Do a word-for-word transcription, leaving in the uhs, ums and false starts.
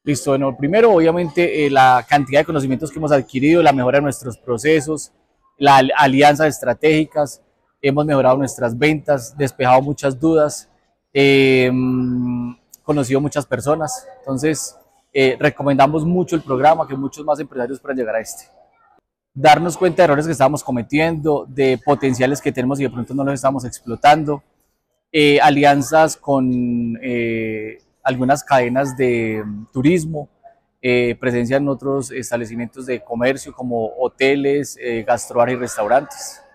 Listo, bueno, primero obviamente eh, la cantidad de conocimientos que hemos adquirido, la mejora de nuestros procesos, las alianzas estratégicas, hemos mejorado nuestras ventas, despejado muchas dudas, eh, conocido muchas personas, entonces eh, recomendamos mucho el programa, que muchos más empresarios puedan llegar a este. Darnos cuenta de errores que estamos cometiendo, de potenciales que tenemos y de pronto no los estamos explotando, eh, alianzas con eh, algunas cadenas de um, turismo, eh, presencia en otros establecimientos de comercio como hoteles, eh, gastrobares y restaurantes.